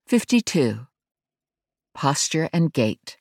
52. Posture and Gait.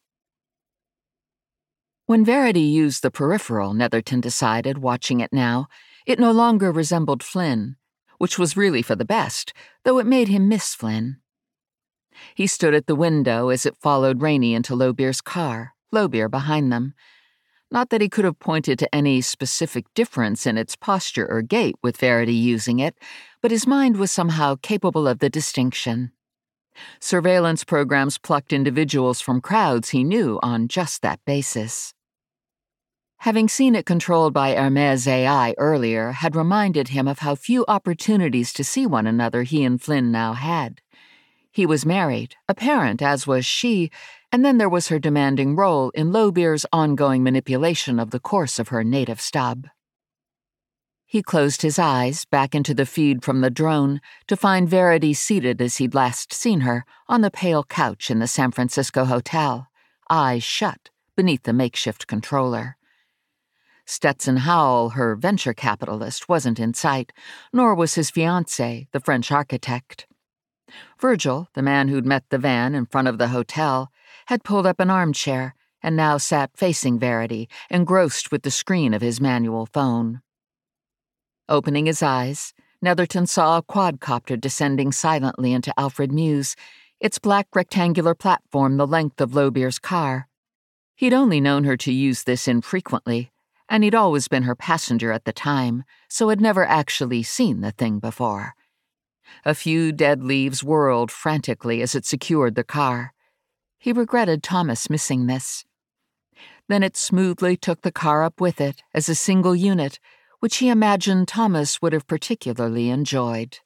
When Verity used the peripheral, Netherton decided, watching it now, it no longer resembled Flynn, which was really for the best, though it made him miss Flynn. He stood at the window as it followed Rainey into Lowbeer's car, Lowbeer behind them. Not that he could have pointed to any specific difference in its posture or gait with Verity using it, but his mind was somehow capable of the distinction. Surveillance programs plucked individuals from crowds he knew on just that basis. Having seen it controlled by Hermes AI earlier had reminded him of how few opportunities to see one another he and Flynn now had. He was married, a parent, as was she, and then there was her demanding role in Lowbeer's ongoing manipulation of the course of her native stub. He closed his eyes back into the feed from the drone to find Verity seated as he'd last seen her, on the pale couch in the San Francisco hotel, eyes shut beneath the makeshift controller. Stetson Howell, her venture capitalist, wasn't in sight, nor was his fiancé, the French architect. Virgil, the man who'd met the van in front of the hotel, had pulled up an armchair and now sat facing Verity, engrossed with the screen of his manual phone. Opening his eyes, Netherton saw a quadcopter descending silently into Alfred Mews, its black rectangular platform the length of Lowbeer's car. He'd only known her to use this infrequently, and he'd always been her passenger at the time, so had never actually seen the thing before. A few dead leaves whirled frantically as it secured the car. He regretted Thomas missing this. Then it smoothly took the car up with it as a single unit, which he imagined Thomas would have particularly enjoyed.